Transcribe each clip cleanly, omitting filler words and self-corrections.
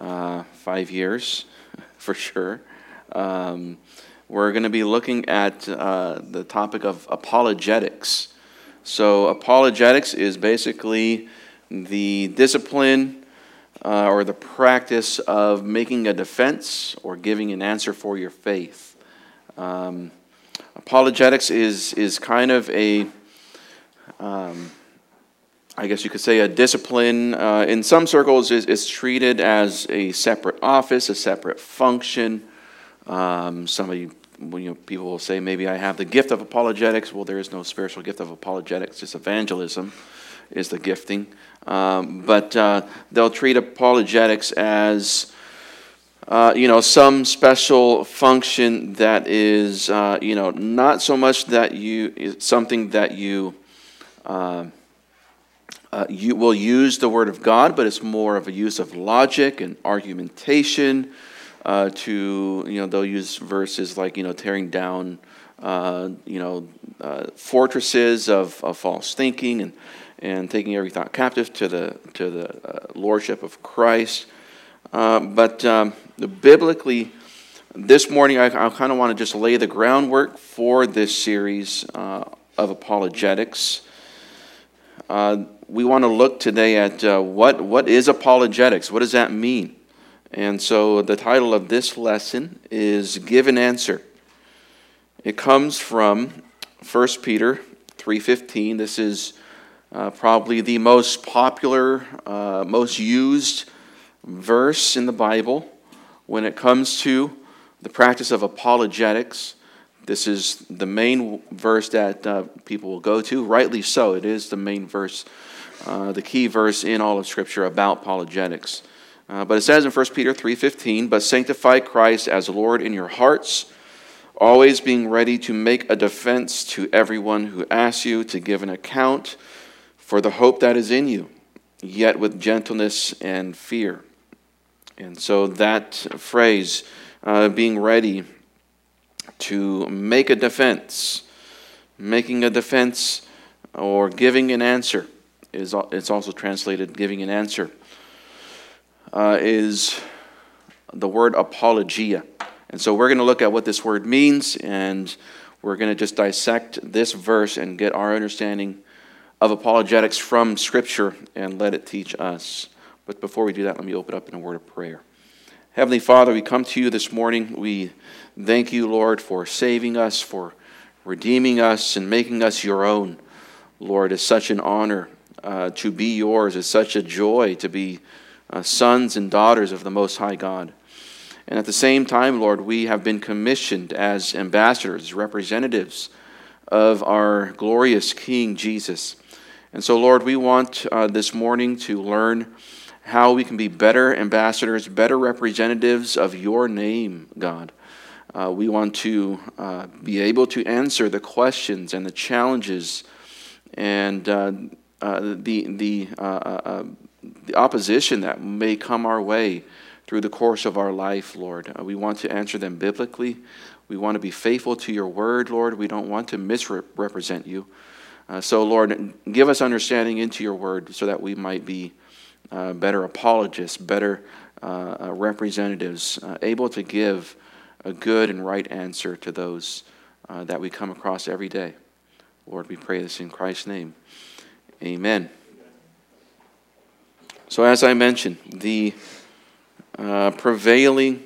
5 years, for sure. We're going to be looking at the topic of apologetics. So apologetics is basically the discipline or the practice of making a defense or giving an answer for your faith. Apologetics is kind of a, I guess you could say, a discipline. In some circles, is treated as a separate office, a separate function. People will say, maybe I have the gift of apologetics. Well, there is no spiritual gift of apologetics. Just evangelism is the gifting. But they'll treat apologetics as, some special function that is, not so much that it's something that you will use the Word of God, but it's more of a use of logic and argumentation. They'll use verses like, tearing down, fortresses of false thinking and taking every thought captive to the lordship of Christ. But biblically, this morning I kind of want to just lay the groundwork for this series of apologetics. We want to look today at what is apologetics. What does that mean? And so the title of this lesson is Give an Answer. It comes from 1 Peter 3:15. This is probably the most popular, most used verse in the Bible when it comes to the practice of apologetics. This is the main verse that people will go to. Rightly so. It is the main verse, the key verse in all of Scripture about apologetics. But it says in 1 Peter 3:15, "But sanctify Christ as Lord in your hearts, always being ready to make a defense to everyone who asks you to give an account for the hope that is in you, yet with gentleness and fear." And so that phrase, being ready to make a defense, making a defense or giving an answer, it's also translated giving an answer. Is the word apologia. And so we're going to look at what this word means, and we're going to just dissect this verse and get our understanding of apologetics from Scripture and let it teach us. But before we do that, let me open up in a word of prayer. Heavenly Father, we come to you this morning. We thank you, Lord, for saving us, for redeeming us and making us your own. Lord, it's such an honor to be yours. It's such a joy to be sons and daughters of the Most High God. And at the same time, Lord, we have been commissioned as ambassadors, representatives of our glorious King Jesus. And so, Lord, we want this morning to learn how we can be better ambassadors, better representatives of your name, God. We want to be able to answer the questions and the challenges and the opposition that may come our way through the course of our life, Lord. We want to answer them biblically. We want to be faithful to your word, Lord. We don't want to misrepresent you. So, Lord, give us understanding into your word so that we might be better apologists, better representatives, able to give a good and right answer to those that we come across every day. Lord, we pray this in Christ's name. Amen. So as I mentioned, the prevailing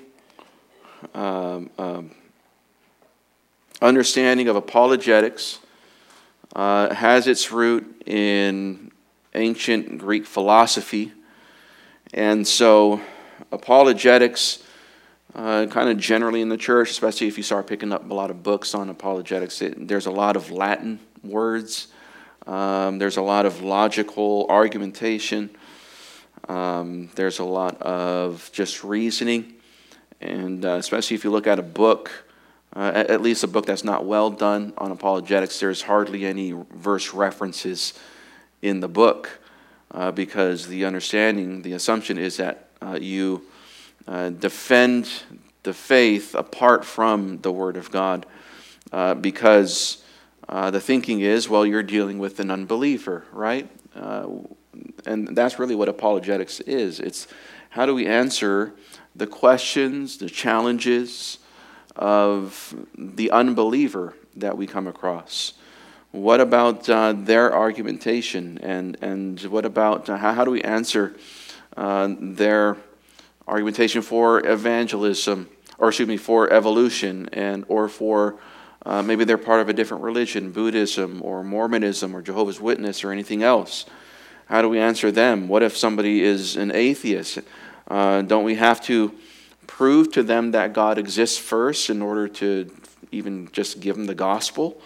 understanding of apologetics has its root in ancient Greek philosophy. And so apologetics, kind of generally in the church, especially if you start picking up a lot of books on apologetics, there's a lot of Latin words. There's a lot of logical argumentation. There's a lot of just reasoning, and especially if you look at a book, at least a book that's not well done on apologetics, there's hardly any verse references in the book because the assumption is that you defend the faith apart from the Word of God because the thinking is, well, you're dealing with an unbeliever, right? And that's really what apologetics is. It's How do we answer the questions, the challenges of the unbeliever that we come across? What about their argumentation, and what about how do we answer their argumentation for evangelism, or for evolution, or for maybe they're part of a different religion, Buddhism or Mormonism or Jehovah's Witness or anything else? How do we answer them? What if somebody is an atheist? Don't we have to prove to them that God exists first in order to even just give them the gospel?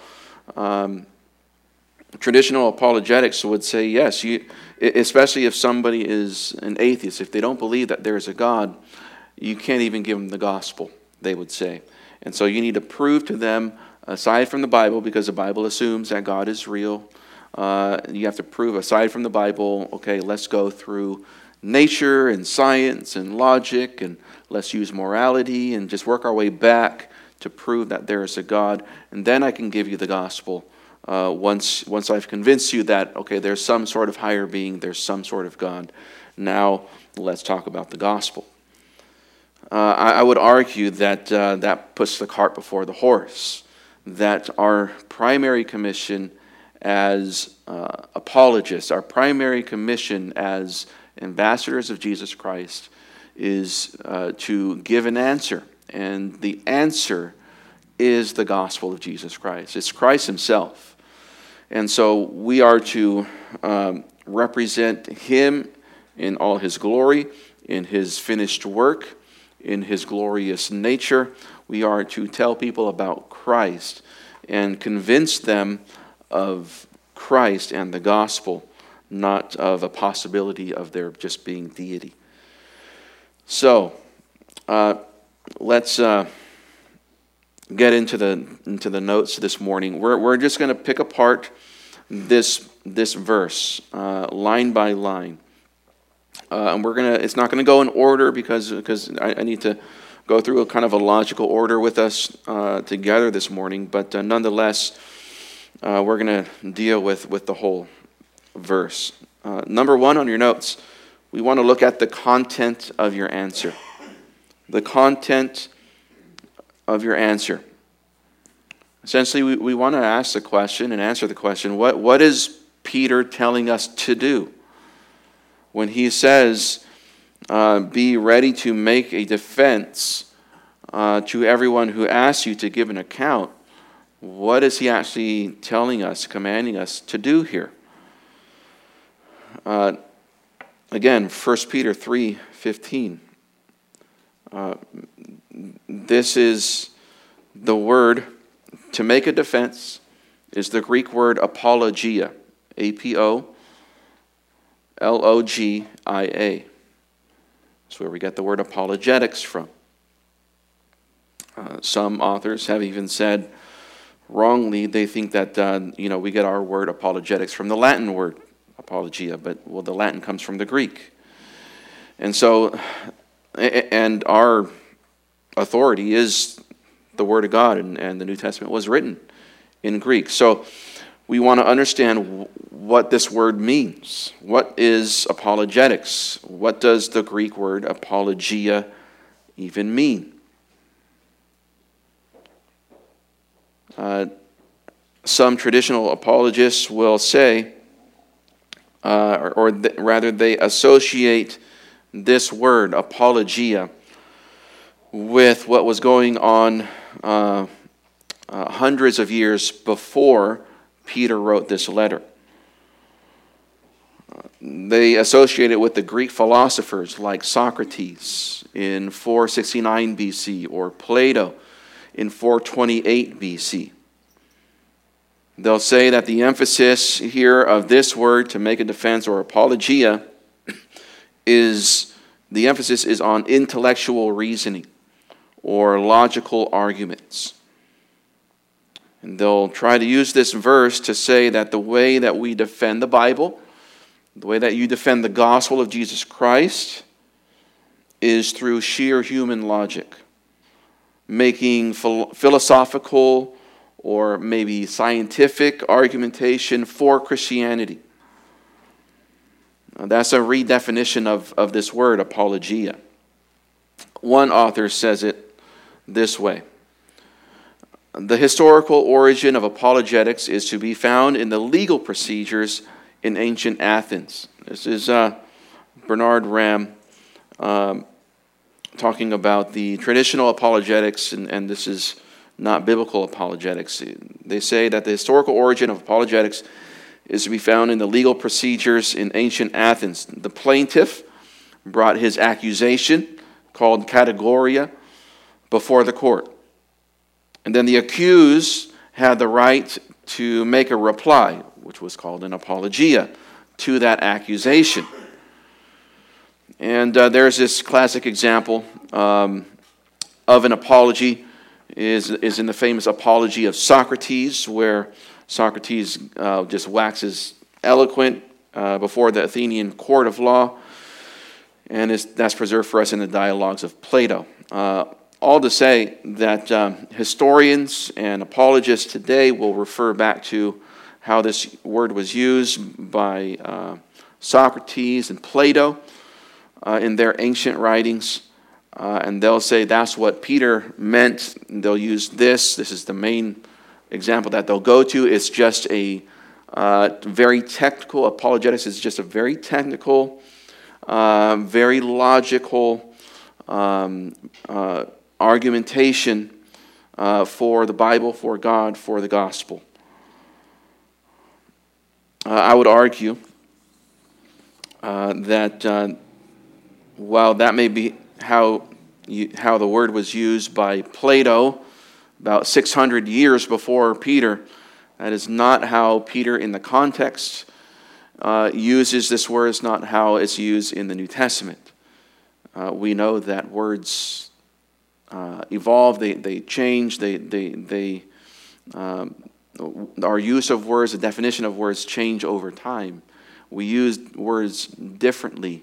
Traditional apologetics would say yes, especially if somebody is an atheist. If they don't believe that there is a God, you can't even give them the gospel, they would say. And so you need to prove to them, aside from the Bible, because the Bible assumes that God is real, you have to prove, aside from the Bible, okay, let's go through nature and science and logic, and let's use morality and just work our way back to prove that there is a God, and then I can give you the gospel. Once I've convinced you that, okay, there's some sort of higher being, there's some sort of God, now let's talk about the gospel. I would argue that that puts the cart before the horse, that our primary commission as apologists, our primary commission as ambassadors of Jesus Christ is to give an answer, and the answer is the gospel of Jesus Christ. It's Christ himself. And so we are to represent him in all his glory, in his finished work, in his glorious nature. We are to tell people about Christ and convince them of Christ and the gospel, not of a possibility of there just being deity. So, let's get into the notes this morning. We're just going to pick apart this verse line by line, and it's not going to go in order because I need to go through a kind of a logical order with us together this morning. But nonetheless, we're going to deal with the whole verse. Number one on your notes, we want to look at the content of your answer. The content of your answer. Essentially, we want to ask the question and answer the question, what is Peter telling us to do? When he says, be ready to make a defense to everyone who asks you to give an account, what is he actually telling us, commanding us to do here? Again, 1 Peter 3:15. This is the word to make a defense, is the Greek word apologia, A-P-O-L-O-G-I-A. That's where we get the word apologetics from. Some authors have even said, wrongly, they think that we get our word apologetics from the Latin word apologia, but the Latin comes from the Greek. And so, and our authority is the Word of God, and the New Testament was written in Greek. So we want to understand what this word means. What is apologetics? What does the Greek word apologia even mean? Some traditional apologists will say, rather they associate this word, apologia, with what was going on hundreds of years before Peter wrote this letter. They associate it with the Greek philosophers like Socrates in 469 BC or Plato in 428 BC. They'll say that the emphasis here of this word, to make a defense or apologia, the emphasis is on intellectual reasoning or logical arguments. And they'll try to use this verse to say that the way that we defend the Bible, the way that you defend the gospel of Jesus Christ, is through sheer human logic, making philosophical or maybe scientific argumentation for Christianity. That's a redefinition of this word, apologia. One author says it this way: the historical origin of apologetics is to be found in the legal procedures in ancient Athens. This is Bernard Ramm talking about the traditional apologetics, and this is not biblical apologetics. They say that the historical origin of apologetics is to be found in the legal procedures in ancient Athens. The plaintiff brought his accusation, called categoria, before the court. And then the accused had the right to make a reply, which was called an apologia, to that accusation. And there's this classic example of an apology is in the famous Apology of Socrates, where Socrates just waxes eloquent before the Athenian court of law, and that's preserved for us in the dialogues of Plato. All to say that historians and apologists today will refer back to how this word was used by Socrates and Plato in their ancient writings, and they'll say that's what Peter meant. They'll use this. This is the main example that they'll go to. It's just a very technical, apologetics is just a very technical, very logical argumentation for the Bible, for God, for the gospel. I would argue that while that may be how the word was used by Plato about 600 years before Peter, that is not how Peter in the context uses this word. It's not how it's used in the New Testament. We know that words evolve, they change, our use of words, the definition of words change over time. We use words differently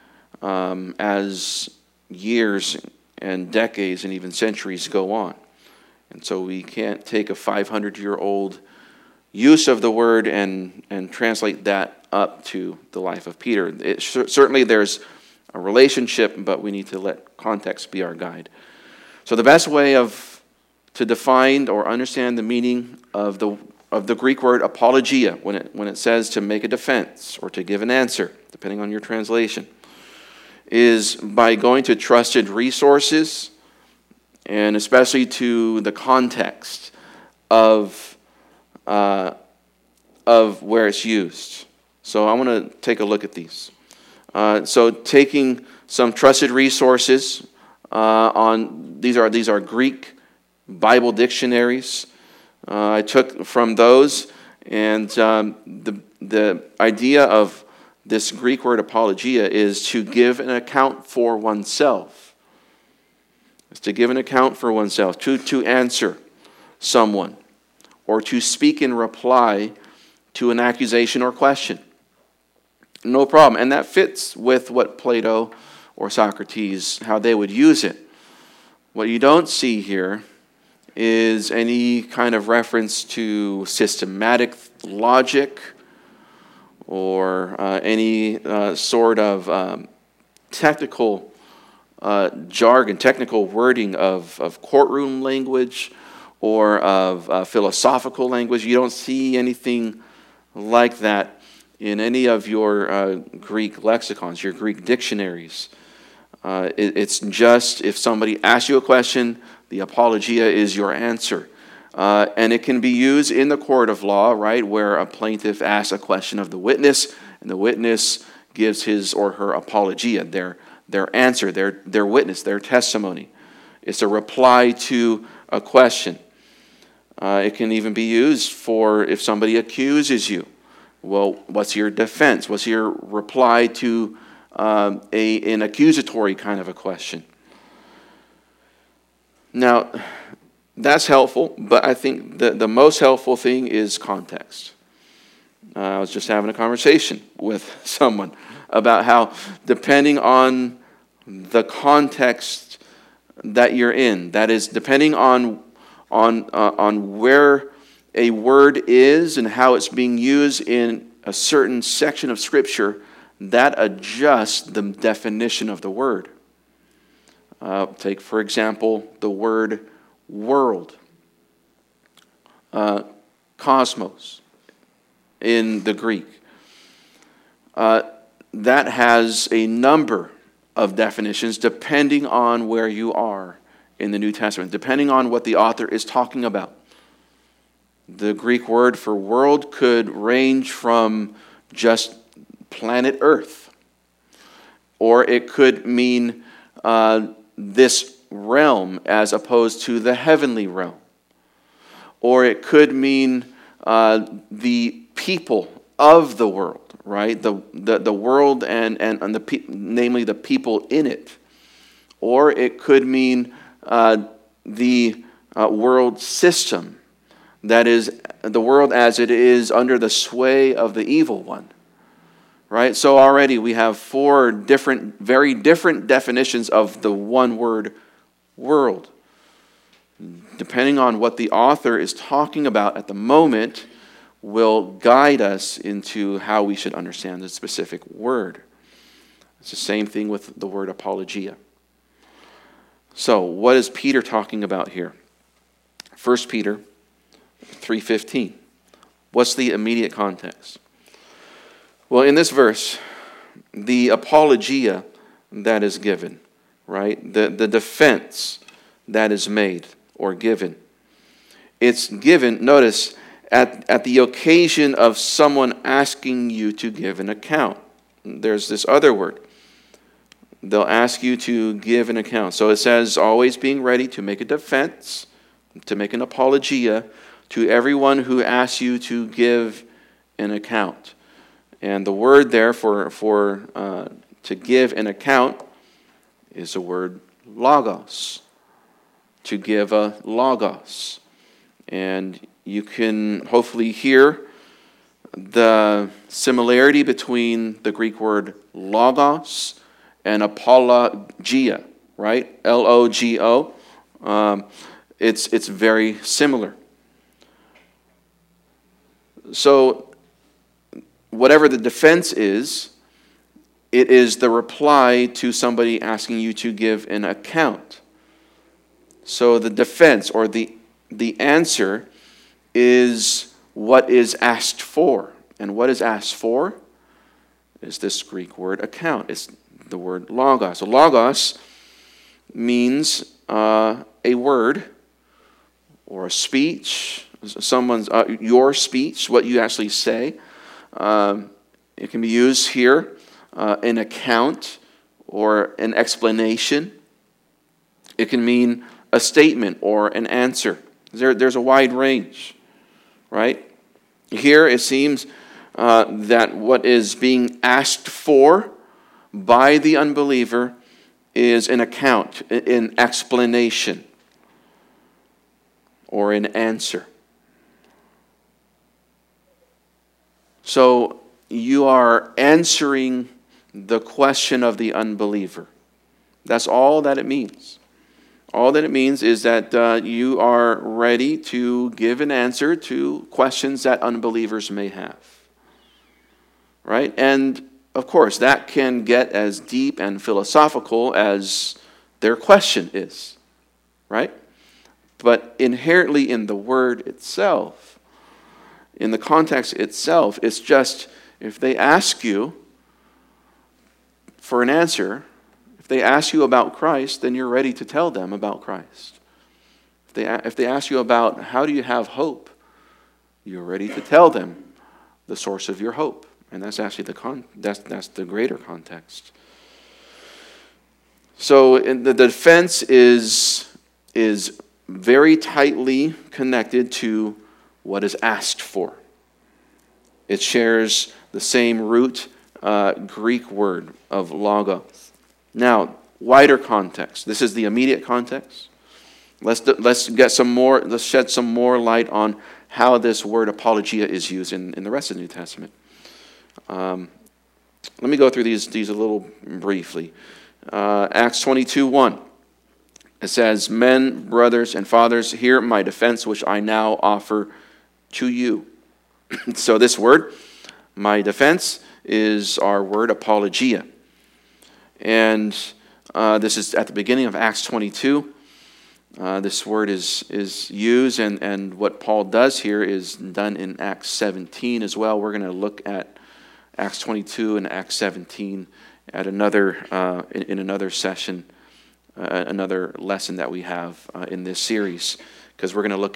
as years and decades and even centuries go on. And so we can't take a 500-year-old use of the word and translate that up to the life of Peter. Certainly there's a relationship, but we need to let context be our guide. So the best way to define or understand the meaning of the Greek word apologia, when it says to make a defense or to give an answer, depending on your translation, is by going to trusted resources, and especially to the context of where it's used. So I want to take a look at these. So taking some trusted resources these are Greek Bible dictionaries. I took from those, and the idea of this Greek word apologia is to give an account for oneself. It's to give an account for oneself, to answer someone, or to speak in reply to an accusation or question. No problem. And that fits with what Plato or Socrates, how they would use it. What you don't see here is any kind of reference to systematic logic or any sort of technical jargon, technical wording of courtroom language or of philosophical language. You don't see anything like that in any of your Greek lexicons, your Greek dictionaries. It's just if somebody asks you a question, the apologia is your answer. And it can be used in the court of law, right, where a plaintiff asks a question of the witness, and the witness gives his or her apologia, their answer, their witness, their testimony. It's a reply to a question. It can even be used for if somebody accuses you. Well, what's your defense? What's your reply to an accusatory kind of a question? Now, that's helpful, but I think the most helpful thing is context. I was just having a conversation with someone about how, depending on the context that you're in, that is, depending on where a word is and how it's being used in a certain section of Scripture, that adjusts the definition of the word. Take, for example, the word world, cosmos in the Greek. That has a number of definitions depending on where you are in the New Testament, depending on what the author is talking about. The Greek word for world could range from just planet Earth, or it could mean this realm as opposed to the heavenly realm, or it could mean the people of the world, right? The world and namely the people in it, or it could mean the world system, that is the world as it is under the sway of the evil one. Right? So already we have 4 very different definitions of the one word world. Depending on what the author is talking about at the moment will guide us into how we should understand the specific word. It's the same thing with the word apologia. So what is Peter talking about here? 1 Peter 3:15. What's the immediate context? Well, in this verse, the apologia that is given, right? The defense that is made or given. It's given, notice, at the occasion of someone asking you to give an account. There's this other word. They'll ask you to give an account. So it says, always being ready to make a defense, to make an apologia to everyone who asks you to give an account. And the word there for to give an account is the word logos. To give a logos. And you can hopefully hear the similarity between the Greek word logos and apologia, right? L-O-G-O. It's very similar. So whatever the defense is, it is the reply to somebody asking you to give an account. So the defense or the answer is what is asked for. And what is asked for is this Greek word account. It's the word logos. So logos means a word or a speech, someone's your speech, what you actually say. It can be used here, an account or an explanation. It can mean a statement or an answer. There's a wide range, right? Here it seems that what is being asked for by the unbeliever is an account, an explanation, or an answer. So you are answering the question of the unbeliever. That's all that it means. All that it means is that you are ready to give an answer to questions that unbelievers may have. Right? And, of course, that can get as deep and philosophical as their question is. Right? But inherently in the word itself, in the context itself, it's just if they ask you for an answer, if they ask you about Christ, then you're ready to tell them about Christ. If they ask you about how do you have hope, you're ready to tell them the source of your hope. And that's actually that's the greater context. So the defense is very tightly connected to what is asked for. It shares the same root Greek word of logos. Now, wider context. This is the immediate context. Let's get some more. Let's shed some more light on how this word apologia is used in the rest of the New Testament. Let me go through these a little briefly. Acts 22:1. It says, "Men, brothers, and fathers, hear my defense, which I now offer to you." So this word, my defense, is our word apologia. And this is at the beginning of Acts 22. This word is used, and what Paul does here is done in Acts 17 as well. We're going to look at Acts 22 and Acts 17 at another in another session, another lesson that we have in this series, because we're going to look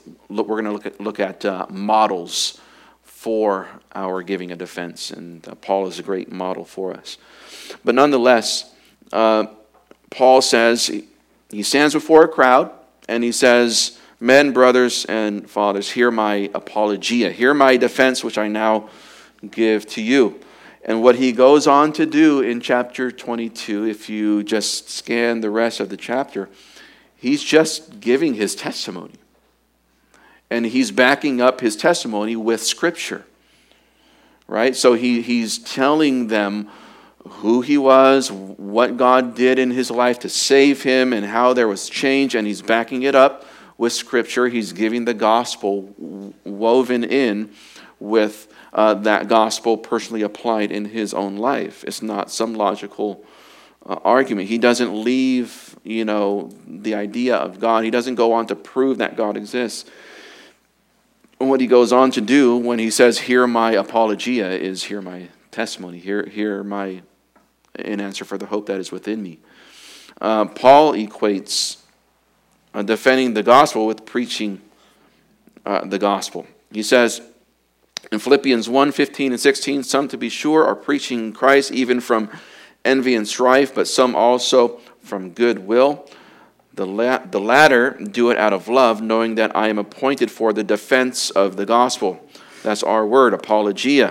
at models for our giving a defense, and Paul is a great model for us. But nonetheless, Paul says. He stands before a crowd and he says, "Men, brothers, and fathers, hear my apologia. Hear my defense, which I now give to you." And what he goes on to do in chapter 22, if you just scan the rest of the chapter, he's just giving his testimony. And he's backing up his testimony with Scripture. Right? So he's telling them who he was, what God did in his life to save him, and how there was change, and he's backing it up with Scripture. He's giving the gospel woven in with that gospel personally applied in his own life. It's not some logical argument. He doesn't leave, the idea of God. He doesn't go on to prove that God exists. And what he goes on to do when he says, "Hear my apologia," is hear my testimony, hear my in answer for the hope that is within me. Paul equates defending the gospel with preaching the gospel. He says in Philippians 1:15 and 16, "Some, to be sure, are preaching Christ even from envy and strife, but some also from goodwill. The latter do it out of love, knowing that I am appointed for the defense of the gospel." That's our word, apologia.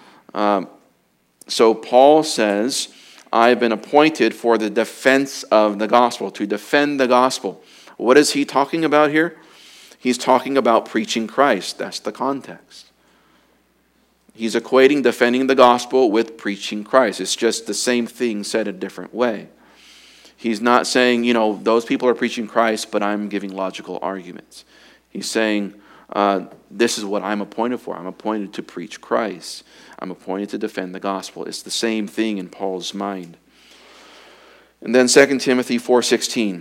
So Paul says, I've been appointed for the defense of the gospel, to defend the gospel. What is he talking about here? He's talking about preaching Christ. That's the context. He's equating defending the gospel with preaching Christ. It's just the same thing said a different way. He's not saying, those people are preaching Christ, but I'm giving logical arguments. He's saying, this is what I'm appointed for. I'm appointed to preach Christ. I'm appointed to defend the gospel. It's the same thing in Paul's mind. And then 2 Timothy 4:16.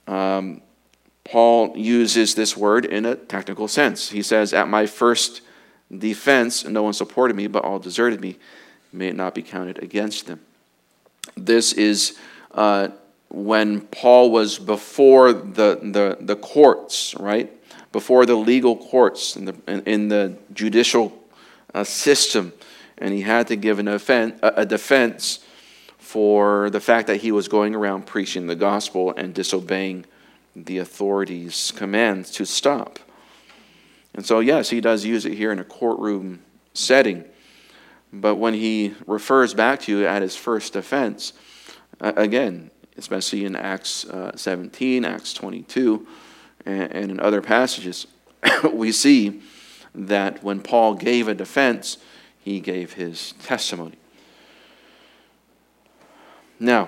Paul uses this word in a technical sense. He says, "At my first defense, no one supported me, but all deserted me. May it not be counted against them." This is when Paul was before the courts, right? Before the legal courts in the judicial system. And he had to give a defense for the fact that he was going around preaching the gospel and disobeying the authorities' commands to stop. And so, yes, he does use it here in a courtroom setting. But when he refers back to at his first defense, again, especially in Acts 17, Acts 22, and in other passages, we see that when Paul gave a defense, he gave his testimony. Now,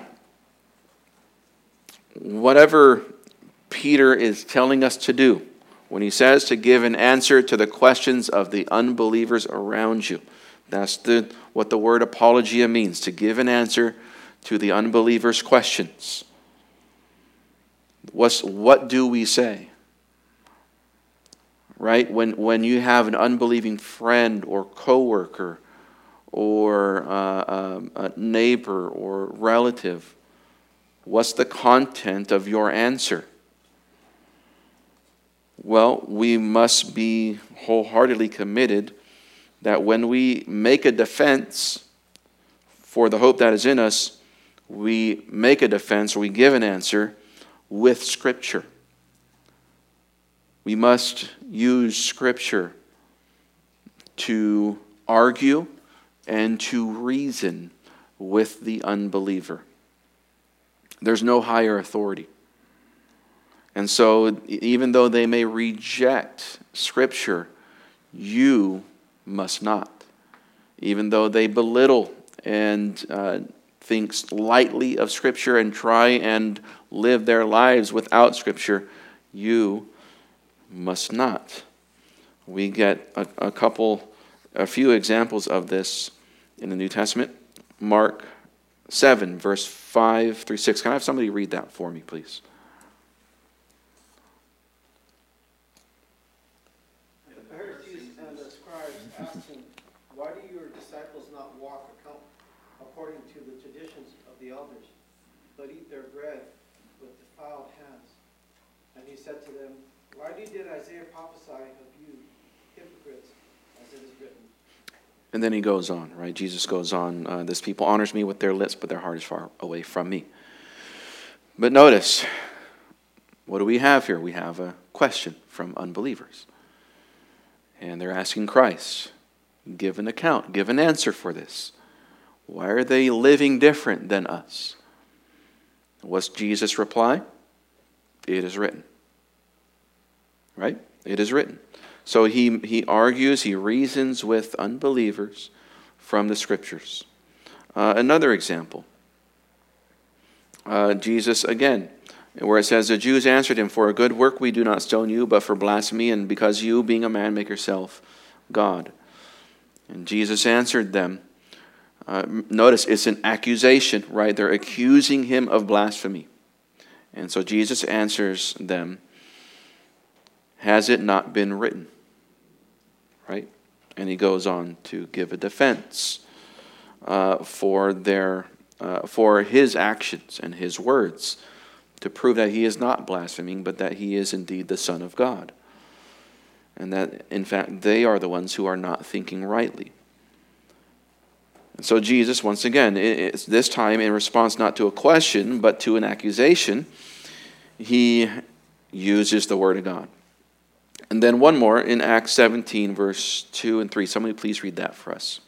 whatever Peter is telling us to do, when he says to give an answer to the questions of the unbelievers around you, that's what the word apologia means, to give an answer to the unbelievers' questions. What do we say? Right? When you have an unbelieving friend or coworker or a neighbor or relative, what's the content of your answer? Well, we must be wholeheartedly committed that when we make a defense for the hope that is in us, we make a defense or we give an answer with Scripture. We must use Scripture to argue and to reason with the unbeliever. There's no higher authority. And so, even though they may reject Scripture, you must not. Even though they belittle and think lightly of Scripture and try and live their lives without Scripture, you must not. We get a few examples of this in the New Testament. Mark 7, verse 5 through 6. Can I have somebody read that for me, please? The Pharisees and the scribes asked him, "Why do your disciples not walk according to the traditions of the elders, but eat their bread with defiled hands?" And he said to them, "Rightly did Isaiah prophesy of you, hypocrites, as it is written." And then he goes on, right? Jesus goes on, this people honors me with their lips, but their heart is far away from me. But notice, what do we have here? We have a question from unbelievers. And they're asking Christ, give an account, give an answer for this. Why are they living different than us? What's Jesus' reply? It is written. Right? It is written. So he argues, he reasons with unbelievers from the Scriptures. Another example. Jesus again, where it says, the Jews answered him, "For a good work we do not stone you, but for blasphemy, and because you, being a man, make yourself God." And Jesus answered them. Notice, it's an accusation, right? They're accusing him of blasphemy. And so Jesus answers them, "Has it not been written?" Right? And he goes on to give a defense for his actions and his words, to prove that he is not blaspheming, but that he is indeed the Son of God. And that, in fact, they are the ones who are not thinking rightly. And so Jesus, once again, this time in response not to a question, but to an accusation, he uses the Word of God. And then one more in Acts 17, verse 2 and 3. Somebody please read that for us.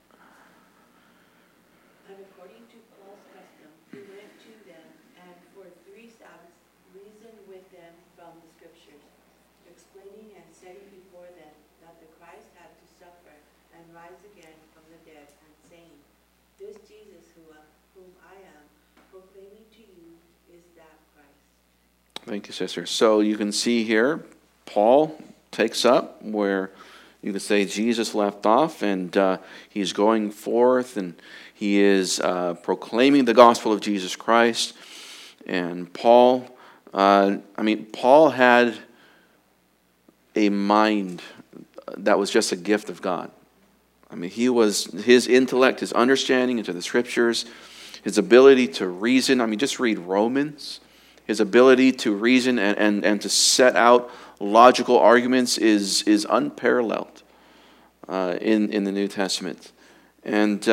And according to Paul's custom, he went to them and for 3 Sabbaths reasoned with them from the Scriptures, explaining and setting before them that the Christ had to suffer and rise again from the dead, and saying, "This Jesus whom I am proclaiming to you is that Christ." Thank you, sister. So you can see here, Paul takes up where you could say Jesus left off, and he's going forth, and he is proclaiming the gospel of Jesus Christ. And Paul had a mind that was just a gift of God. I mean, his intellect, his understanding into the Scriptures, his ability to reason. I mean, just read Romans. His ability to reason and to set out logical arguments is unparalleled in the New Testament. And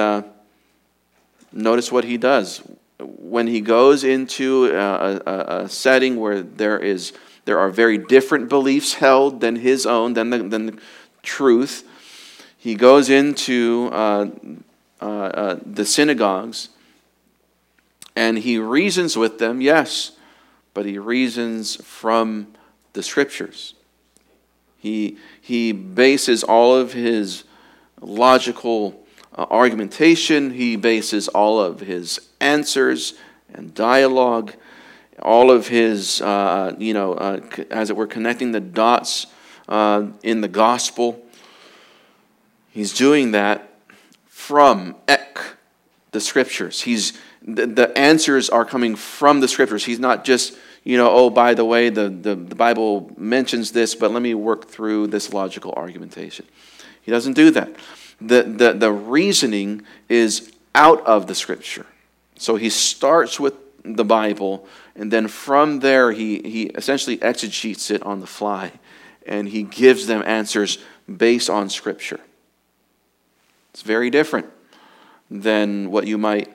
notice what he does. When he goes into a setting where there are very different beliefs held than his own, than the truth, he goes into the synagogues and he reasons with them, yes, but he reasons from the Scriptures. He bases all of his logical argumentation, he bases all of his answers and dialogue, all of his, as it were, connecting the dots in the gospel. He's doing that from the Scriptures. The answers are coming from the Scriptures. He's not just, by the way, the Bible mentions this, but let me work through this logical argumentation. He doesn't do that. The reasoning is out of the Scripture. So he starts with the Bible, and then from there he essentially exegetes it on the fly, and he gives them answers based on Scripture. It's very different than what you might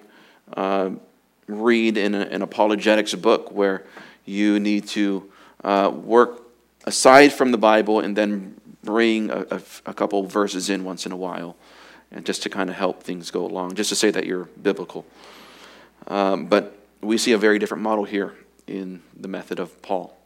read in an apologetics book, where you need to work aside from the Bible and then bring a couple verses in once in a while, and just to kind of help things go along, just to say that you're biblical. But we see a very different model here in the method of Paul.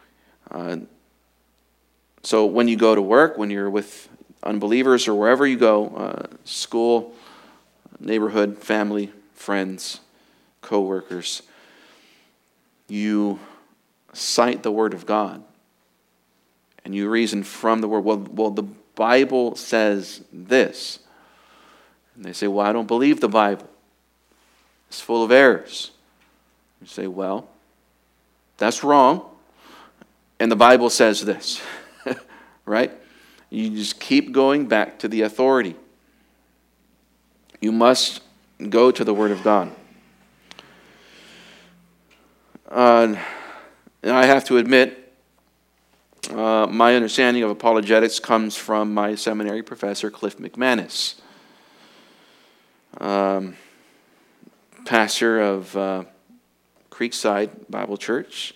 So when you go to work, when you're with unbelievers or wherever you go, school, neighborhood, family, friends, co-workers, you cite the Word of God and you reason from the Word. Well, the Bible says this. And they say, well, I don't believe the Bible. It's full of errors. You say, well, that's wrong. And the Bible says this, right? You just keep going back to the authority. You must go to the Word of God. And I have to admit, my understanding of apologetics comes from my seminary professor, Cliff McManus, pastor of Creekside Bible Church.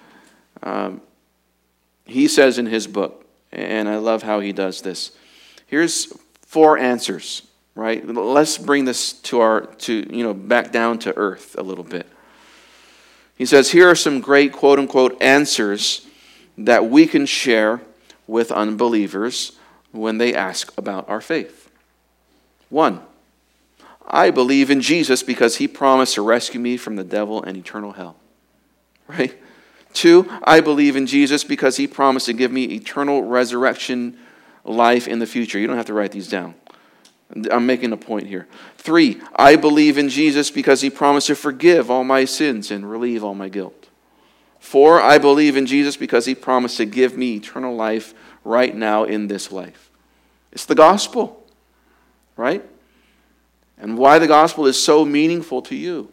He says in his book, and I love how he does this, here's 4 answers, right? Let's bring this back down to earth a little bit. He says, here are some great quote-unquote answers that we can share with unbelievers when they ask about our faith. 1, I believe in Jesus because he promised to rescue me from the devil and eternal hell. Right? 2, I believe in Jesus because he promised to give me eternal resurrection life in the future. You don't have to write these down. I'm making a point here. 3, I believe in Jesus because he promised to forgive all my sins and relieve all my guilt. 4, I believe in Jesus because he promised to give me eternal life right now in this life. It's the gospel, right? And why the gospel is so meaningful to you.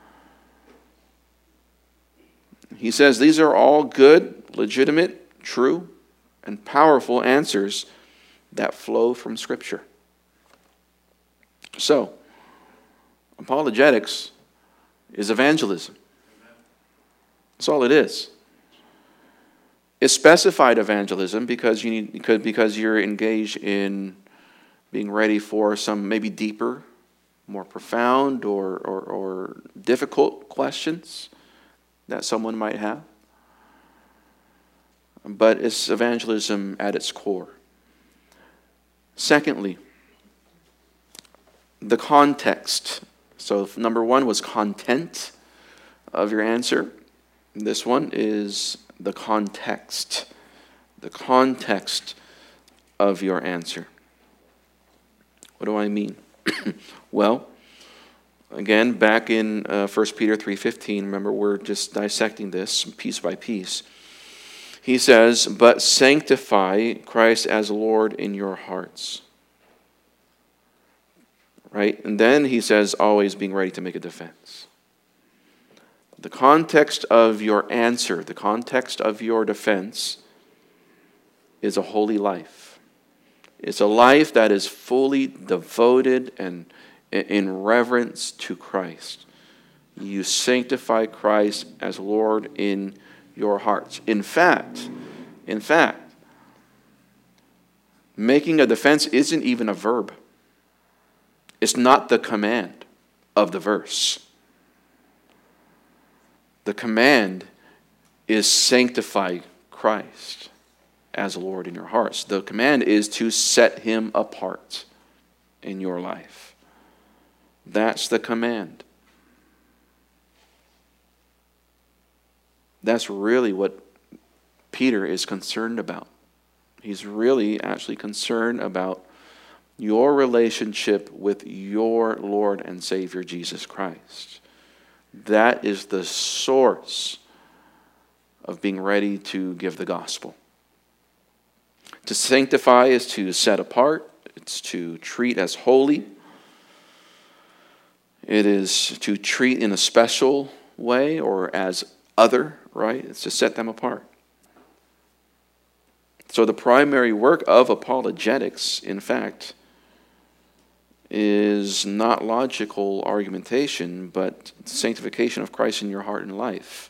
He says these are all good, legitimate, true, and powerful answers that flow from Scripture. So, apologetics is evangelism. That's all it is. It's specified evangelism because you're engaged in being ready for some maybe deeper, more profound or difficult questions that someone might have. But it's evangelism at its core. Secondly, the context. So number 1 was content of your answer. This one is the context. The context of your answer. What do I mean? Well, again, back in 1 Peter 3:15, remember we're just dissecting this piece by piece. He says, but sanctify Christ as Lord in your hearts. Right? And then he says, always being ready to make a defense. The context of your answer, the context of your defense is a holy life. It's a life that is fully devoted and in reverence to Christ. You sanctify Christ as Lord in your hearts. In fact, making a defense isn't even a verb. It's not the command of the verse. The command is sanctify Christ as Lord in your hearts. The command is to set him apart in your life. That's the command. That's really what Peter is concerned about. He's really actually concerned about your relationship with your Lord and Savior Jesus Christ. That is the source of being ready to give the gospel. To sanctify is to set apart. It's to treat as holy. It is to treat in a special way or as other, right? It's to set them apart. So the primary work of apologetics, in fact, is not logical argumentation, but sanctification of Christ in your heart and life.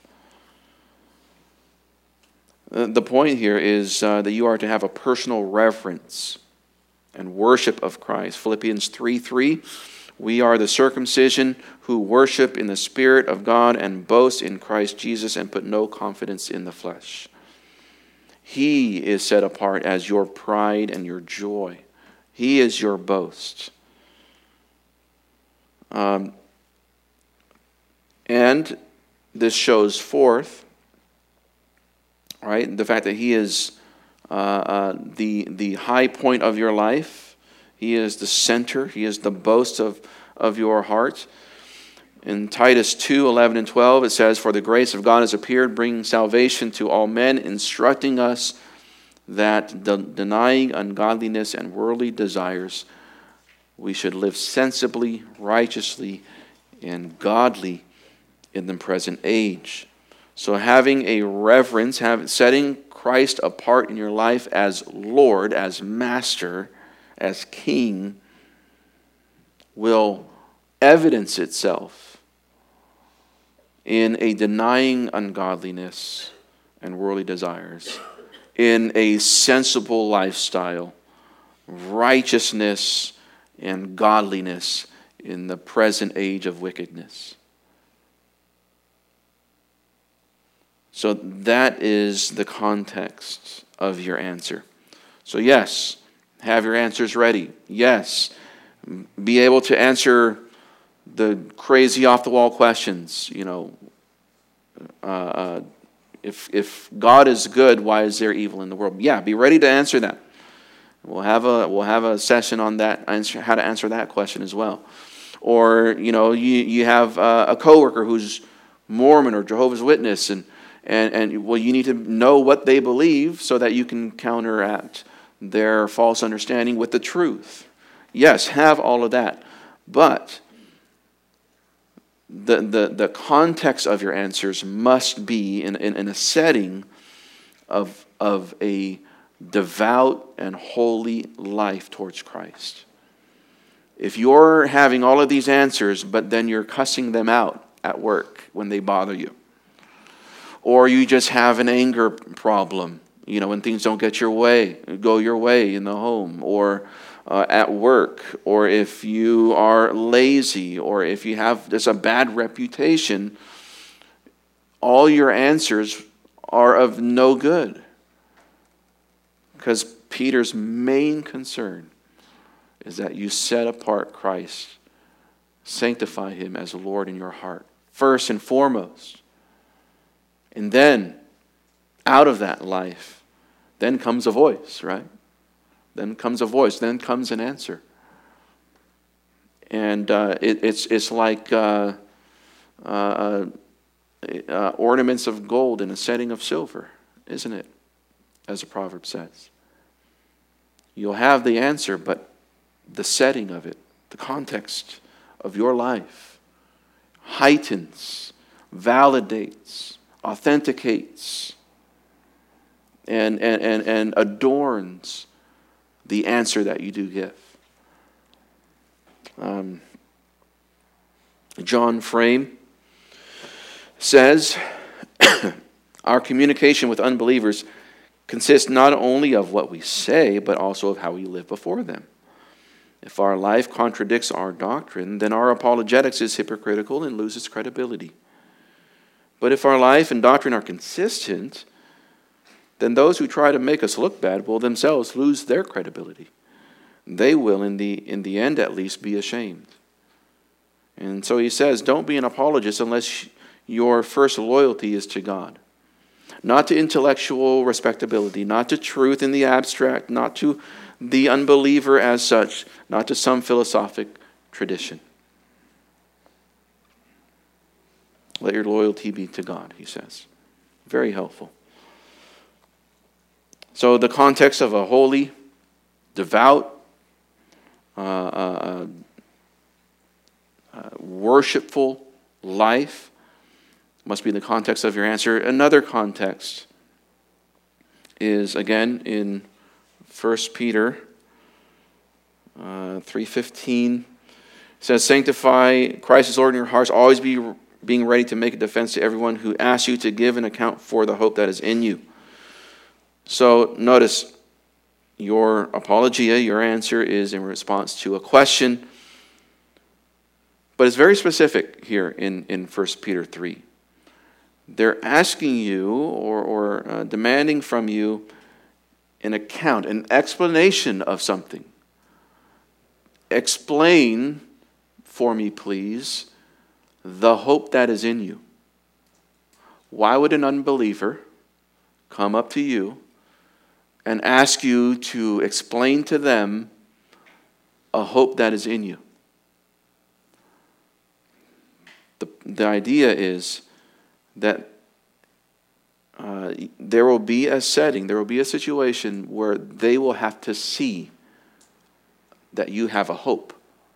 The point here is that you are to have a personal reverence and worship of Christ. Philippians 3:3, we are the circumcision who worship in the Spirit of God and boast in Christ Jesus and put no confidence in the flesh. He is set apart as your pride and your joy. He is your boast. And this shows forth, right, the fact that he is the high point of your life He is the center. He is the boast of your heart. In Titus 2:11 and 12, it says, "For the grace of God has appeared, bringing salvation to all men, instructing us that denying ungodliness and worldly desires, we should live sensibly, righteously, and godly in the present age." So having a reverence, setting Christ apart in your life as Lord, as Master, as King, will evidence itself in a denying ungodliness and worldly desires, in a sensible lifestyle, righteousness and godliness in the present age of wickedness. So that is the context of your answer. So yes, have your answers ready. Yes, be able to answer the crazy off-the-wall questions. If God is good, why is there evil in the world? Yeah, be ready to answer that. We'll have a session on that, how to answer that question as well. Or you have a coworker who's Mormon or Jehovah's Witness, and you need to know what they believe so that you can counteract their false understanding with the truth. Yes, have all of that, but the context of your answers must be in a setting of a devout and holy life towards Christ. If you're having all of these answers, but then you're cussing them out at work when they bother you, or you just have an anger problem, when things don't go your way in the home, or at work, or if you are lazy, or if you have just a bad reputation, all your answers are of no good. Because Peter's main concern is that you set apart Christ, sanctify Him as Lord in your heart, first and foremost. And then, out of that life, then comes a voice, right? Then comes a voice. Then comes an answer. And it's like ornaments of gold in a setting of silver, isn't it? As the proverb says. You'll have the answer, but the setting of it, the context of your life, heightens, validates, authenticates, and adorns the answer that you do give. John Frame says, our communication with unbelievers consists not only of what we say, but also of how we live before them. If our life contradicts our doctrine, then our apologetics is hypocritical and loses credibility. But if our life and doctrine are consistent, then those who try to make us look bad will themselves lose their credibility. They will, in the end at least, be ashamed. And so he says, don't be an apologist unless your first loyalty is to God. Not to intellectual respectability, not to truth in the abstract, not to the unbeliever as such, not to some philosophic tradition. Let your loyalty be to God, he says. Very helpful. So the context of a holy, devout, worshipful life must be the context of your answer. Another context is, again, in 1 Peter 3:15. It says, sanctify Christ as Lord in your hearts, always being ready to make a defense to everyone who asks you to give an account for the hope that is in you. So notice, your apologia, your answer is in response to a question, but it's very specific here in 1 Peter 3. They're asking you or demanding from you an account, an explanation of something. Explain for me, please, the hope that is in you. Why would an unbeliever come up to you and ask you to explain to them a hope that is in you. The idea is that there will be a setting, there will be a situation where they will have to see that you have a hope.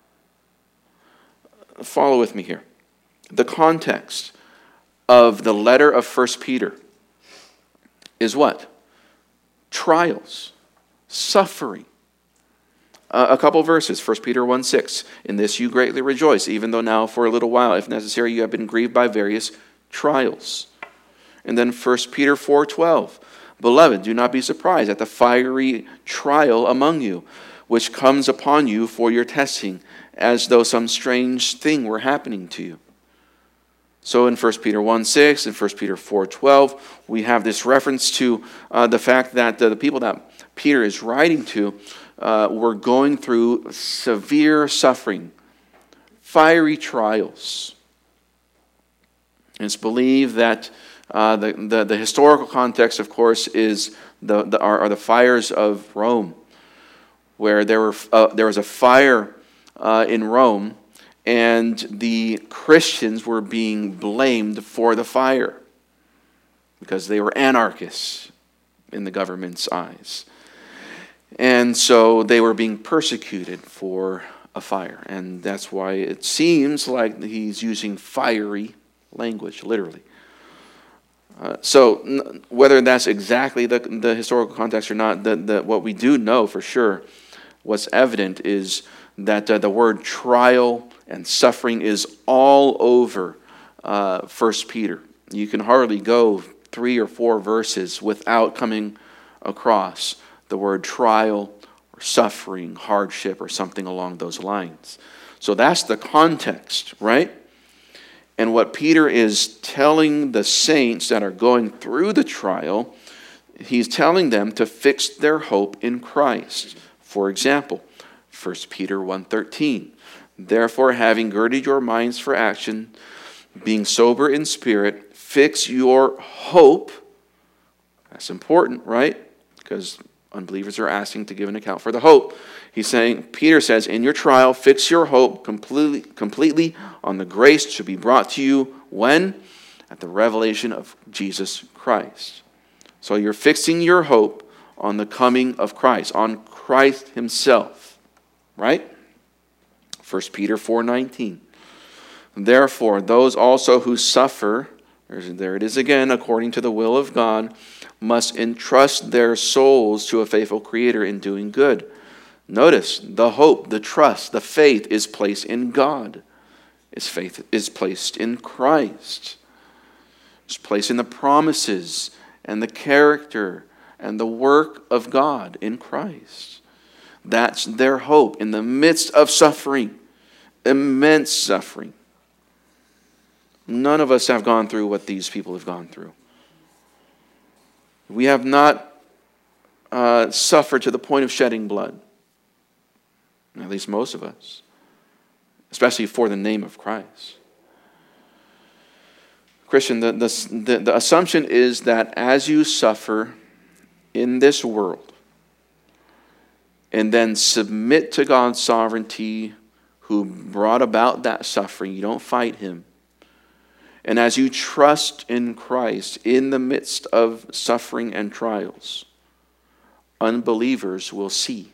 Follow with me here. The context of the letter of 1 Peter is what? Trials, suffering. A couple verses, 1 Peter 1:6. In this you greatly rejoice, even though now for a little while, if necessary, you have been grieved by various trials. And then 1 Peter 4:12. Beloved, do not be surprised at the fiery trial among you, which comes upon you for your testing, as though some strange thing were happening to you. So in 1 Peter 1:6 and 1 Peter 4:12, we have this reference to the fact that the people that Peter is writing to were going through severe suffering, fiery trials. And it's believed that the historical context, of course, is the fires of Rome, where there was a fire in Rome, and the Christians were being blamed for the fire because they were anarchists in the government's eyes. And so they were being persecuted for a fire. And that's why it seems like he's using fiery language, literally. So whether that's exactly the historical context or not, what we do know for sure, what's evident is that the word trial and suffering is all over 1 Peter. You can hardly go 3 or 4 verses without coming across the word trial or suffering, hardship, or something along those lines. So that's the context, right? And what Peter is telling the saints that are going through the trial, he's telling them to fix their hope in Christ. For example, 1 Peter 1:13. Therefore, having girded your minds for action, being sober in spirit, fix your hope. That's important, right? Because unbelievers are asking to give an account for the hope. Peter says, in your trial, fix your hope completely on the grace to be brought to you when? At the revelation of Jesus Christ. So you're fixing your hope on the coming of Christ, on Christ himself, right? 1 Peter 4:19. Therefore, those also who suffer, there it is again, according to the will of God, must entrust their souls to a faithful Creator in doing good. Notice, the hope, the trust, the faith is placed in God. Its faith is placed in Christ. It's placed in the promises and the character and the work of God in Christ. That's their hope in the midst of suffering, immense suffering. None of us have gone through what these people have gone through. We have not suffered to the point of shedding blood. At least most of us. Especially for the name of Christ. Christian, the assumption is that as you suffer in this world and then submit to God's sovereignty who brought about that suffering, you don't fight him. And as you trust in Christ in the midst of suffering and trials, unbelievers will see.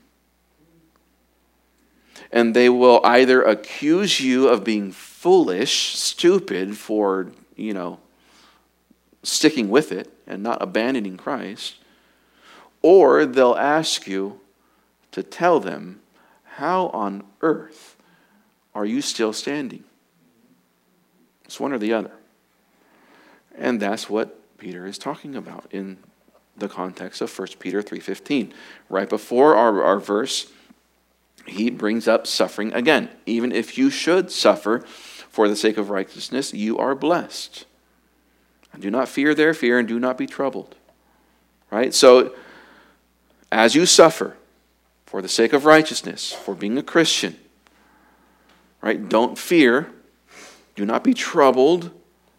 And they will either accuse you of being foolish, stupid for, sticking with it and not abandoning Christ, or they'll ask you to tell them, how on earth are you still standing? It's one or the other. And that's what Peter is talking about in the context of 1 Peter 3:15. Right before our verse, he brings up suffering again. Even if you should suffer for the sake of righteousness, you are blessed. And do not fear their fear, and do not be troubled. Right? So, as you suffer for the sake of righteousness, for being a Christian, right? Don't fear. Do not be troubled.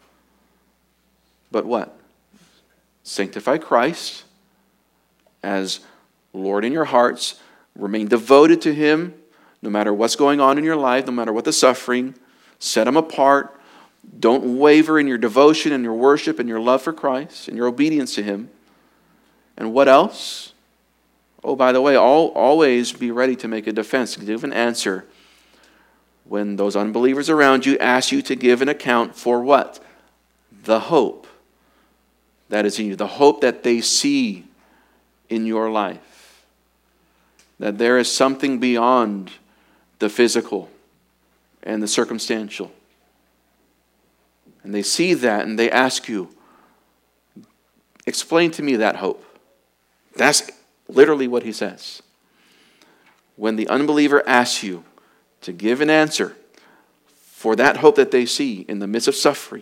But what? Sanctify Christ as Lord in your hearts. Remain devoted to him. No matter what's going on in your life, no matter what the suffering, set them apart. Don't waver in your devotion and your worship and your love for Christ and your obedience to Him. And what else? Oh, by the way, always be ready to make a defense, to give an answer when those unbelievers around you ask you to give an account for what? The hope that is in you. The hope that they see in your life. That there is something beyond the physical and the circumstantial. And they see that and they ask you, explain to me that hope. That's literally what he says. When the unbeliever asks you to give an answer for that hope that they see in the midst of suffering,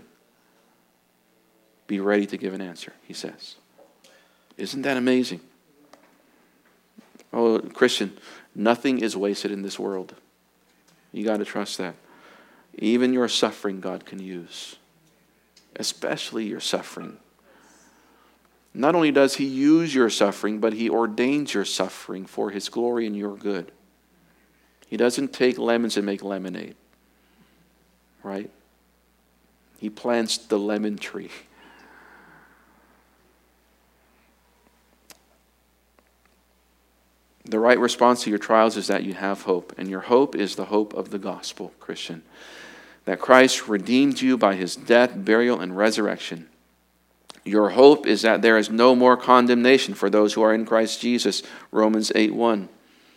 be ready to give an answer, he says. Isn't that amazing? Oh, Christian, nothing is wasted in this world. You got to trust that. Even your suffering God can use. Especially your suffering. Not only does He use your suffering, but He ordains your suffering for His glory and your good. He doesn't take lemons and make lemonade. Right? He plants the lemon tree. The right response to your trials is that you have hope. And your hope is the hope of the gospel, Christian. That Christ redeemed you by His death, burial, and resurrection. Your hope is that there is no more condemnation for those who are in Christ Jesus, Romans 8:1.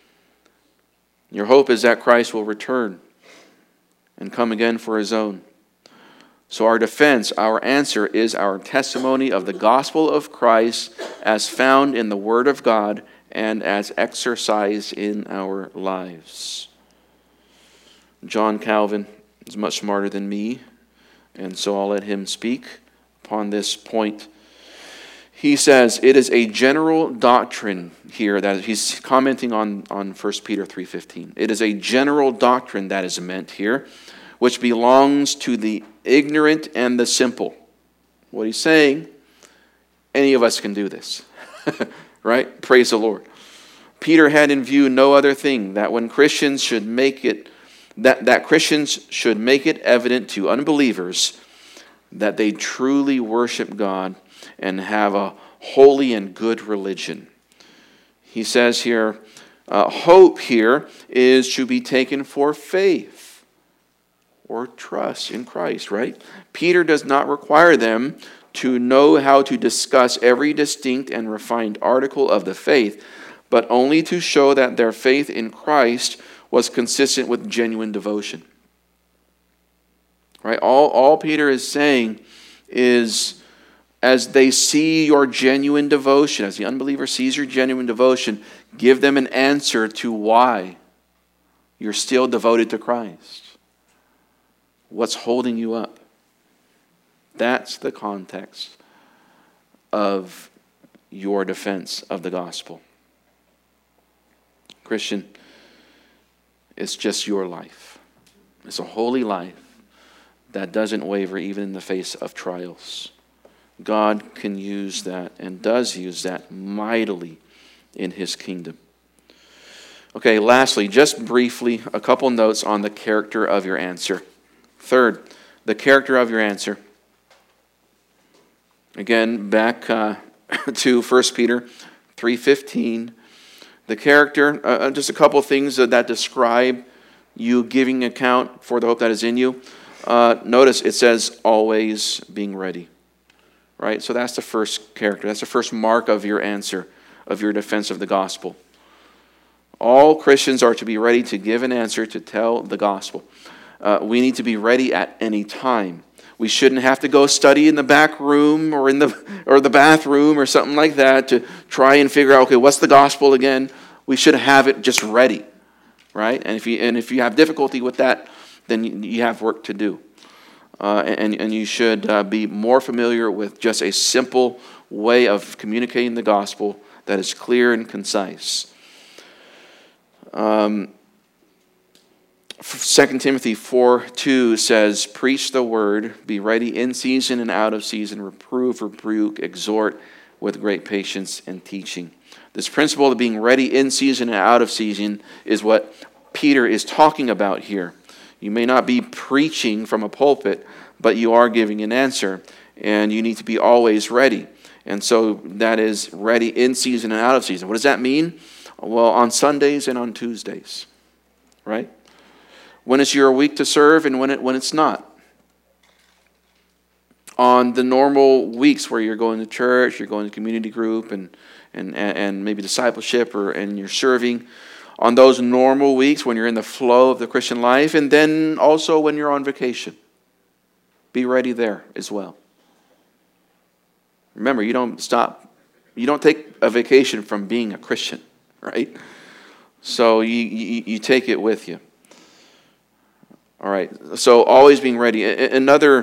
Your hope is that Christ will return and come again for His own. So our defense, our answer is our testimony of the gospel of Christ as found in the Word of God and as exercised in our lives. John Calvin is much smarter than me, and so I'll let him speak upon this point. He says, it is a general doctrine here that he's commenting on 1 Peter 3:15. It is a general doctrine that is meant here, which belongs to the ignorant and the simple. What he's saying, any of us can do this. Right? Praise the Lord. Peter had in view no other thing that when Christians should make it that Christians should make it evident to unbelievers that they truly worship God and have a holy and good religion. He says here, hope here is to be taken for faith or trust in Christ, right? Peter does not require them to know how to discuss every distinct and refined article of the faith, but only to show that their faith in Christ was consistent with genuine devotion. Right? All Peter is saying is, as they see your genuine devotion, as the unbeliever sees your genuine devotion, give them an answer to why you're still devoted to Christ. What's holding you up? That's the context of your defense of the gospel. Christian, it's just your life. It's a holy life that doesn't waver even in the face of trials. God can use that and does use that mightily in His kingdom. Okay, lastly, just briefly, a couple notes on the character of your answer. Third, the character of your answer. Again, back to 1 Peter 3:15. The character, just a couple things that describe you giving account for the hope that is in you. Notice it says always being ready. Right? So that's the first character. That's the first mark of your answer, of your defense of the gospel. All Christians are to be ready to give an answer to tell the gospel. We need to be ready at any time. We shouldn't have to go study in the back room or the bathroom or something like that to try and figure out, okay, what's the gospel again? We should have it just ready, right? And if you have difficulty with that, then you have work to do. And you should be more familiar with just a simple way of communicating the gospel that is clear and concise. 2 Timothy 4:2 says, preach the word, be ready in season and out of season, reprove, rebuke, exhort with great patience and teaching. This principle of being ready in season and out of season is what Peter is talking about here. You may not be preaching from a pulpit, but you are giving an answer, and you need to be always ready. And so that is ready in season and out of season. What does that mean? Well, on Sundays and on Tuesdays, right? When it's your week to serve and when it's not. On the normal weeks where you're going to church, you're going to community group and maybe discipleship and you're serving. On those normal weeks when you're in the flow of the Christian life, and then also when you're on vacation. Be ready there as well. Remember, you don't take a vacation from being a Christian, right? So you take it with you. All right, so always being ready. Another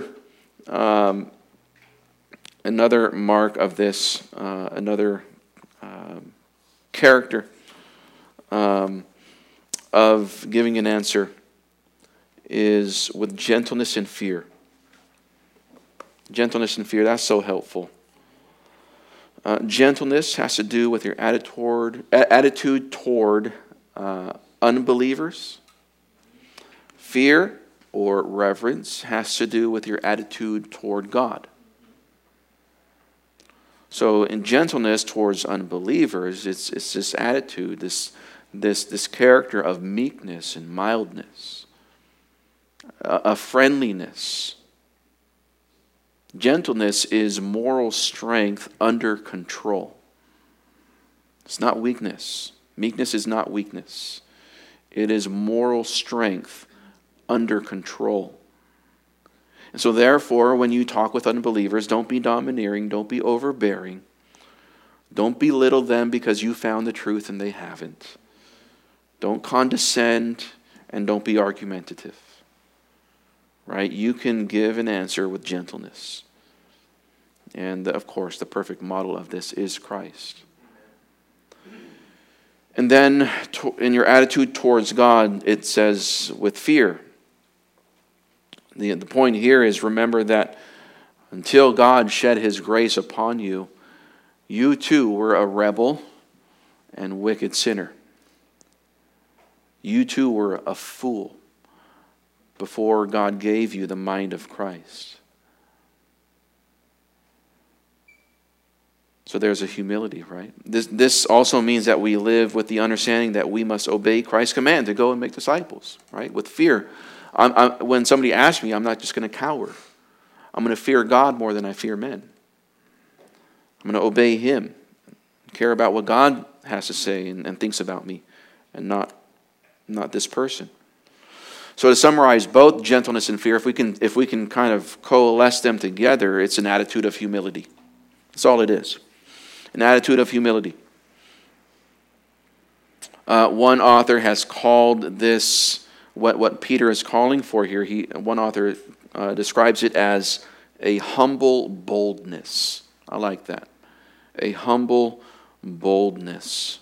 mark of this, another character of giving an answer is with gentleness and fear. Gentleness and fear, that's so helpful. Gentleness has to do with your attitude toward unbelievers. Fear or reverence has to do with your attitude toward God. So in gentleness towards unbelievers, it's this attitude, this character of meekness and mildness, a friendliness. Gentleness is moral strength under control. It's not weakness. Meekness is not weakness. It is moral strength under control. And so therefore, when you talk with unbelievers, don't be domineering, don't be overbearing. Don't belittle them because you found the truth and they haven't. Don't condescend and don't be argumentative. Right? You can give an answer with gentleness. And of course, the perfect model of this is Christ. And then in your attitude towards God, it says with fear. The point here is remember that until God shed His grace upon you, you too were a rebel and wicked sinner. You too were a fool before God gave you the mind of Christ. So there's a humility, right? This also means that we live with the understanding that we must obey Christ's command to go and make disciples, right? With fear. When somebody asks me, I'm not just going to cower. I'm going to fear God more than I fear men. I'm going to obey Him, care about what God has to say and thinks about me, and not this person. So to summarize both gentleness and fear, if we can kind of coalesce them together, it's an attitude of humility. That's all it is. An attitude of humility. One author has called this what Peter is calling for here. One author describes it as a humble boldness. I like that. A humble boldness.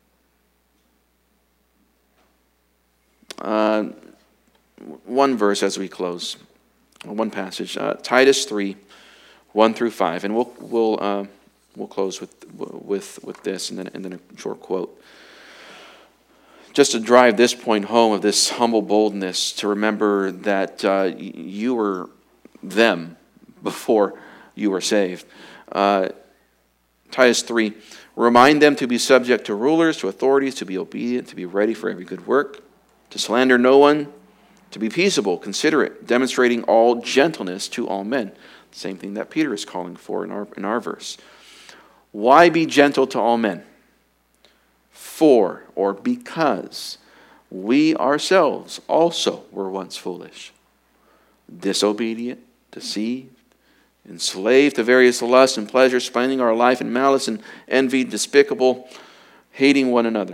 One verse as we close. One passage. Titus 3, 1 through 5, and we'll close with this and then a short quote. Just to drive this point home of this humble boldness, to remember that you were them before you were saved. Titus 3, remind them to be subject to rulers, to authorities, to be obedient, to be ready for every good work, to slander no one, to be peaceable, considerate, demonstrating all gentleness to all men. Same thing that Peter is calling for in our verse. Why be gentle to all men? For, or because, we ourselves also were once foolish, disobedient, deceived, enslaved to various lusts and pleasures, spending our life in malice and envy, despicable, hating one another.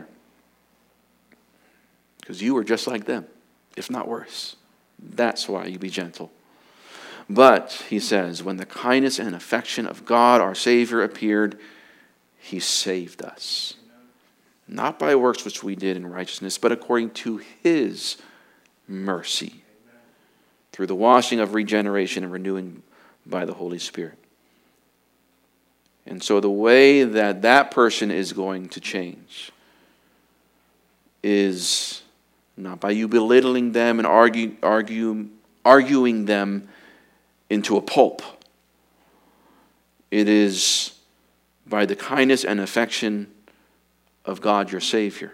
Because you were just like them, if not worse. That's why you be gentle. But, he says, when the kindness and affection of God, our Savior, appeared, He saved us. Not by works which we did in righteousness, but according to His mercy, through the washing of regeneration and renewing by the Holy Spirit. And so the way that person is going to change is not by you belittling them and arguing them into a pulp. It is by the kindness and affection of God your Savior.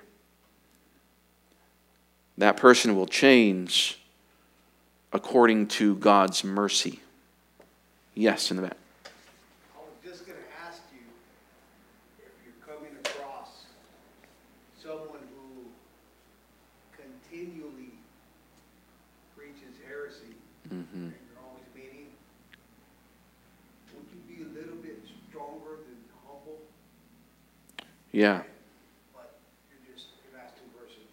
That person will change according to God's mercy. Yes, in the back. I was just going to ask you if you're coming across someone who continually preaches heresy, and you're always meeting, would you be a little bit stronger than humble? Yeah. But you're asking two verses,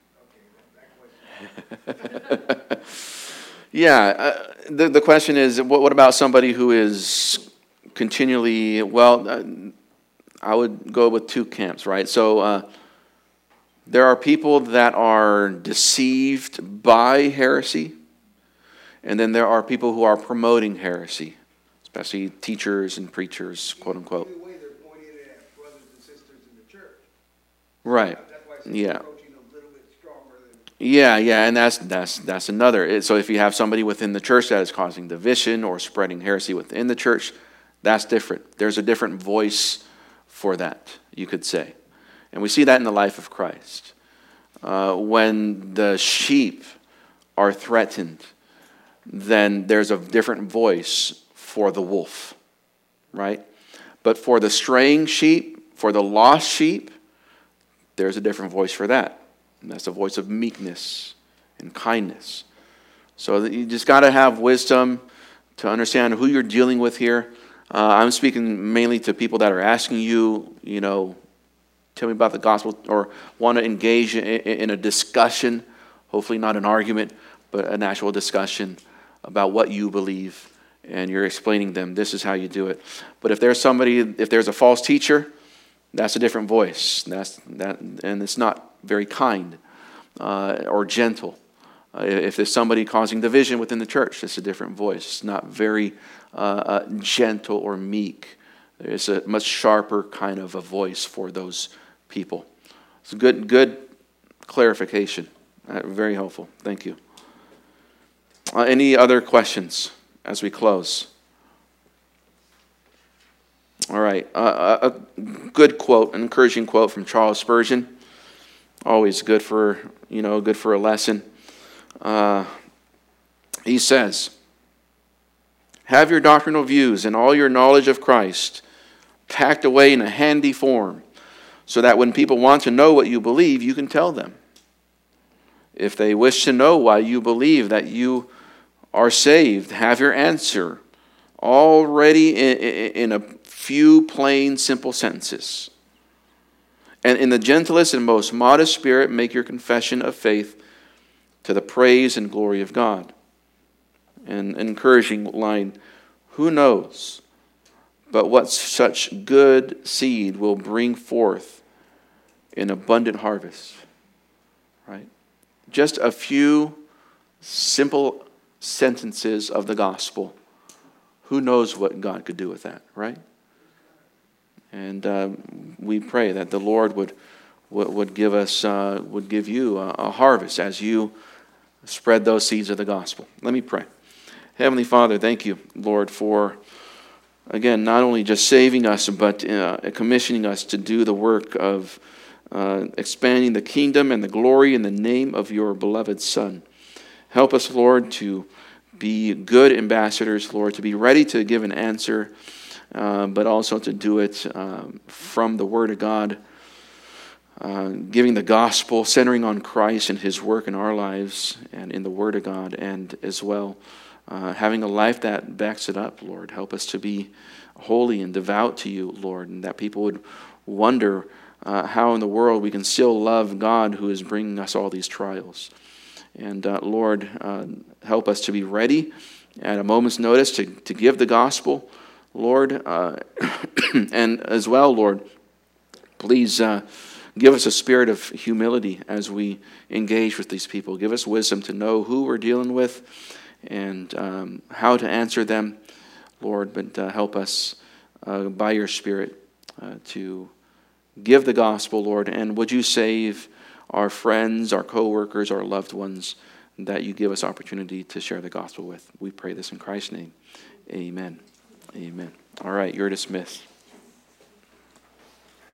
that question. Yeah, the question is, what about somebody who is continually, I would go with two camps, right? So there are people that are deceived by heresy, and then there are people who are promoting heresy, especially teachers and preachers, quote unquote. Either way, they're pointing at brothers and sisters in the church. Right. That's why Yeah. approaching a little bit stronger than... Yeah, and that's another. So if you have somebody within the church that is causing division or spreading heresy within the church, that's different. There's a different voice for that, you could say. And we see that in the life of Christ. When the sheep are threatened, then there's a different voice for the wolf, right? But for the straying sheep, for the lost sheep, there's a different voice for that. And that's a voice of meekness and kindness. So you just got to have wisdom to understand who you're dealing with here. I'm speaking mainly to people that are asking you, tell me about the gospel, or want to engage in a discussion, hopefully not an argument, but an actual discussion about what you believe, and you're explaining them, this is how you do it. But if there's a false teacher, that's a different voice. And it's not very kind or gentle. If there's somebody causing division within the church, it's a different voice. It's not very gentle or meek. It's a much sharper kind of a voice for those people. It's a good clarification. Very helpful. Thank you. Any other questions as we close? All right. A good quote, an encouraging quote from Charles Spurgeon. Always good for a lesson. He says, "Have your doctrinal views and all your knowledge of Christ packed away in a handy form, so that when people want to know what you believe, you can tell them. If they wish to know why you believe that you are saved, have your answer already in a few plain, simple sentences. And in the gentlest and most modest spirit, make your confession of faith to the praise and glory of God." An encouraging line, who knows but what such good seed will bring forth an abundant harvest, right? Just a few simple sentences of the gospel. Who knows what God could do with that, right? And we pray that the Lord would give you a harvest as you spread those seeds of the gospel. Let me pray. Heavenly Father, thank you, Lord, for, again, not only just saving us, but commissioning us to do the work of expanding the kingdom and the glory in the name of your beloved Son. Help us, Lord, to be good ambassadors, Lord, to be ready to give an answer, but also to do it from the Word of God, giving the gospel, centering on Christ and His work in our lives and in the Word of God, and as well having a life that backs it up, Lord. Help us to be holy and devout to you, Lord, and that people would wonder how in the world we can still love God who is bringing us all these trials. And Lord, help us to be ready at a moment's notice to give the gospel, Lord. And as well, Lord, please give us a spirit of humility as we engage with these people. Give us wisdom to know who we're dealing with and how to answer them, Lord. But help us by your Spirit to give the gospel, Lord. And would you save our friends, our co-workers, our loved ones that you give us opportunity to share the gospel with. We pray this in Christ's name. Amen. Amen. All right, you're dismissed.